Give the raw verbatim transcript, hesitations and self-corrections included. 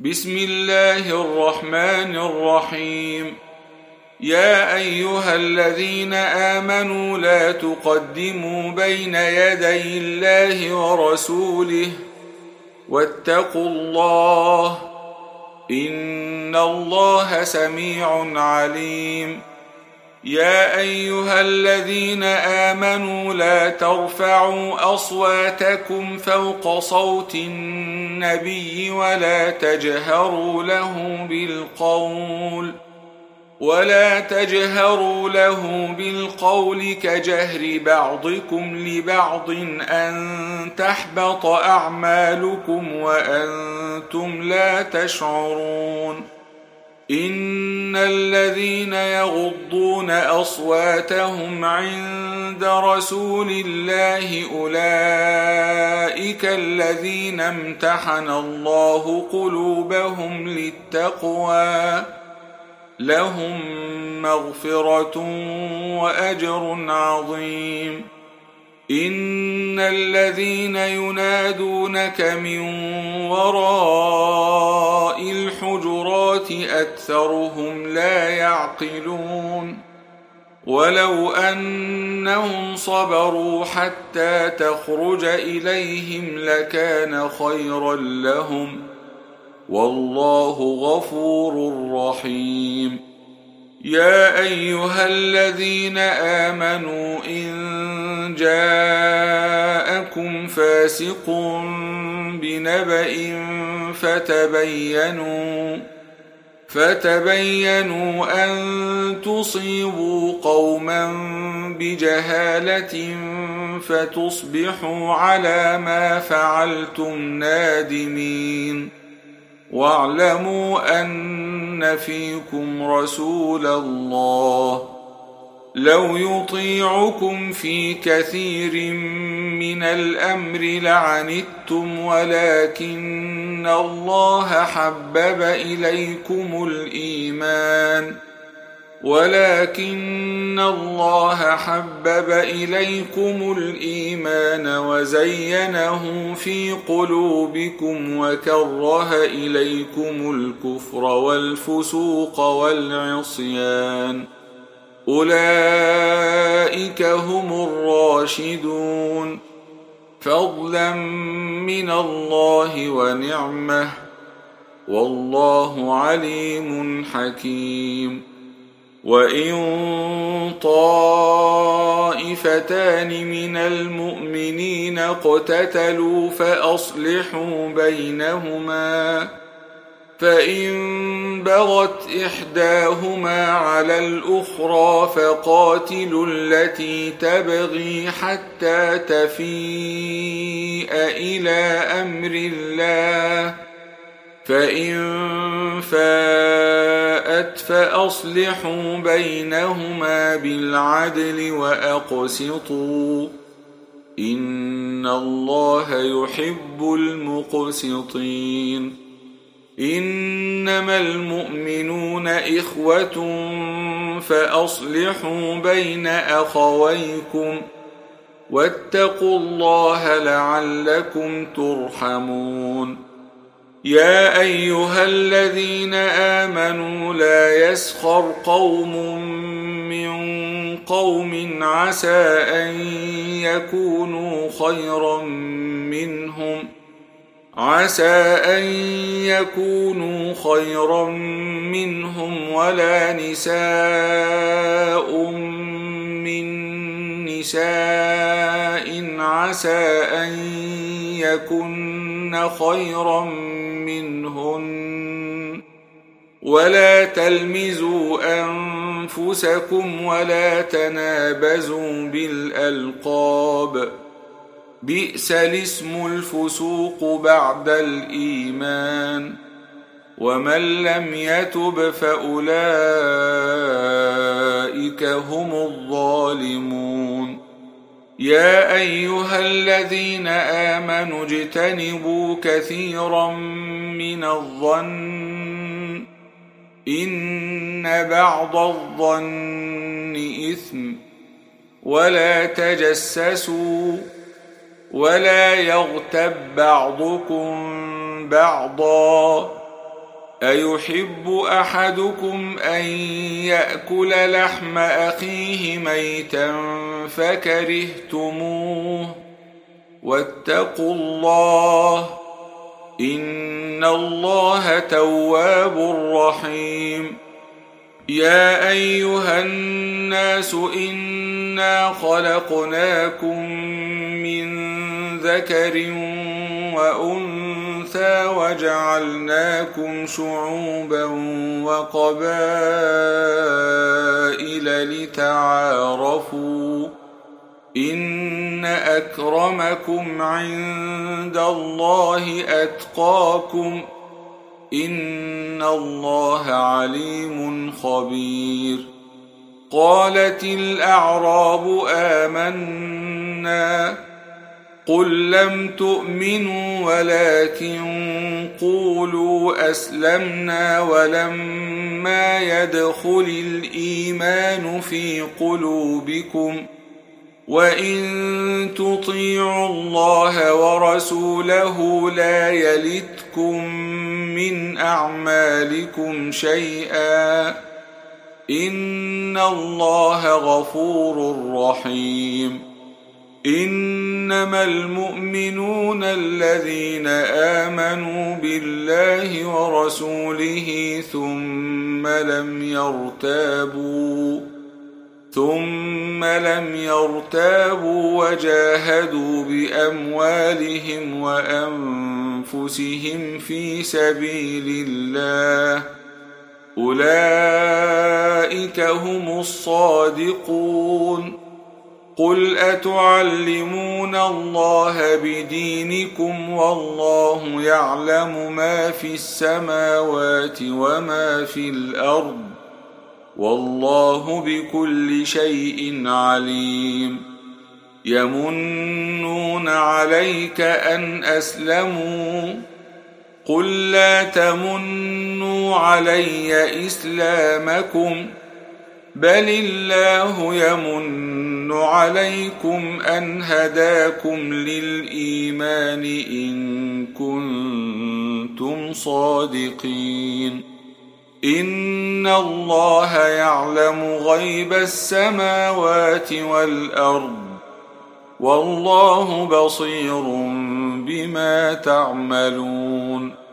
بسم الله الرحمن الرحيم. يا أيها الذين آمنوا لا تقدموا بين يدي الله ورسوله واتقوا الله إن الله سميع عليم. يا أيها الذين آمنوا لا ترفعوا أصواتكم فوق صوت النبي ولا تجهروا له بالقول ولا تجهروا له بالقول كجهر بعضكم لبعض أن تحبط أعمالكم وأنتم لا تشعرون. إن الذين يغضون أصواتهم عند رسول الله أولئك الذين امتحن الله قلوبهم للتقوى لهم مغفرة وأجر عظيم. إن الذين ينادونك من وراء الحجرات أكثرهم لا يعقلون. ولو أنهم صبروا حتى تخرج إليهم لكان خيرا لهم والله غفور رحيم. يا أيها الذين آمنوا إن جاءكم فاسق بنبأ فتبينوا فتبينوا أن تصيبوا قوما بجهالة فتصبحوا على ما فعلتم نادمين. واعلموا أن فيكم رسول الله لو يطيعكم في كثير من الأمر لعنتم ولكن الله حبب إليكم الإيمان ولكن الله حبب إليكم الإيمان وزينه في قلوبكم وكره إليكم الكفر والفسوق والعصيان أولئك هم الراشدون فضلا من الله ونعمة والله عليم حكيم. وإن طائفتان من المؤمنين اقتتلوا فأصلحوا بينهما فإن بغت إحداهما على الأخرى فقاتلوا التي تبغي حتى تفيء إلى أمر الله فإن فاءت فأصلحوا بينهما بالعدل وأقسطوا إن الله يحب المقسطين. إنما المؤمنون إخوة فأصلحوا بين أخويكم واتقوا الله لعلكم ترحمون. يا أيها الذين آمنوا لا يسخر قوم من قوم عسى أن يكونوا خيرا منهم عسى أن يكونوا خيرا منهم ولا نساء من نساء عسى أن يكن خيرا منهن ولا تلمزوا أنفسكم ولا تنابزوا بالألقاب بئس الاسم الفسوق بعد الإيمان ومن لم يتب فأولئك هم الظالمون. يا أيها الذين آمنوا اجتنبوا كثيرا من الظن إن بعض الظن إثم ولا تجسسوا ولا يغتب بعضكم بعضا أيحب أحدكم أن يأكل لحم أخيه ميتا فكرهتموه واتقوا الله إن الله تواب رحيم يا أيها الناس إنا خلقناكم من ذكر وأنثى وجعلناكم شعوبا وقبائل لتعارفوا إن أكرمكم عند الله أتقاكم إن الله عليم خبير قالت الأعراب آمنا قل لم تؤمنوا ولكن قولوا أسلمنا ولما يدخل الإيمان في قلوبكم وإن تطيعوا الله ورسوله لا يلتكم من أعمالكم شيئا إن الله غفور رحيم إنما المؤمنون الذين آمنوا بالله ورسوله ثم لم يرتابوا ثم لم يرتابوا وجاهدوا بأموالهم وأنفسهم في سبيل الله أولئك هم الصادقون قل أتعلمون الله بدينكم والله يعلم ما في السماوات وما في الأرض والله بكل شيء عليم يمنون عليك أن أسلموا قل لا تمنوا علي إسلامكم بل الله يمن عليكم أن هداكم للإيمان إن كنتم صادقين إن الله يعلم غيب السماوات والأرض والله بصير بما تعملون